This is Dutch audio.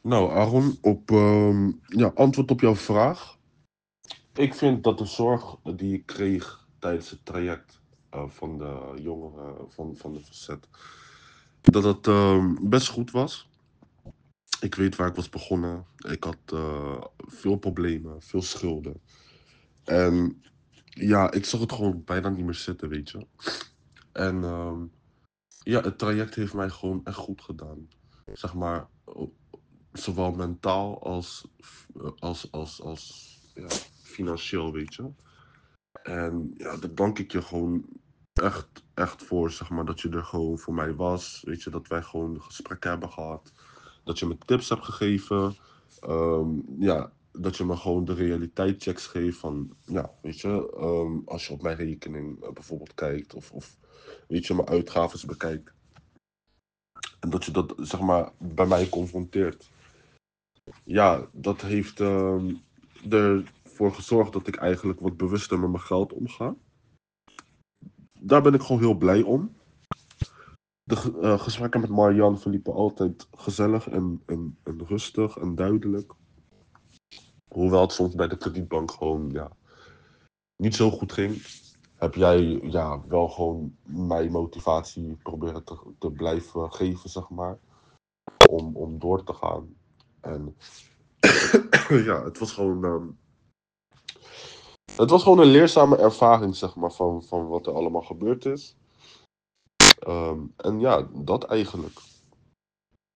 Nou, Aaron, antwoord op jouw vraag. Ik vind dat de zorg die ik kreeg tijdens het traject van de jongeren van de verzet, dat het best goed was. Ik weet waar ik was begonnen. Ik had veel problemen, veel schulden. En ja, ik zag het gewoon bijna niet meer zitten, weet je. En ja, het traject heeft mij gewoon echt goed gedaan. Zeg maar, zowel mentaal als ja, financieel, weet je. En ja, daar dank ik je gewoon echt voor, zeg maar, dat je er gewoon voor mij was. Weet je, dat wij gewoon gesprekken hebben gehad. Dat je me tips hebt gegeven. Ja, dat je me gewoon de realiteitchecks geeft van, ja, weet je, als je op mijn rekening bijvoorbeeld kijkt of weet je, mijn uitgaven bekijkt. En dat je dat, zeg maar, bij mij confronteert. Ja, dat heeft ervoor gezorgd dat ik eigenlijk wat bewuster met mijn geld omga. Daar ben ik gewoon heel blij om. De gesprekken met Marianne verliepen altijd gezellig en rustig en duidelijk. Hoewel het soms bij de kredietbank gewoon ja, niet zo goed ging, heb jij ja, wel gewoon mij motivatie proberen te blijven geven, zeg maar. Om door te gaan. En ja, het was gewoon een leerzame ervaring, zeg maar, van wat er allemaal gebeurd is. En ja, dat eigenlijk.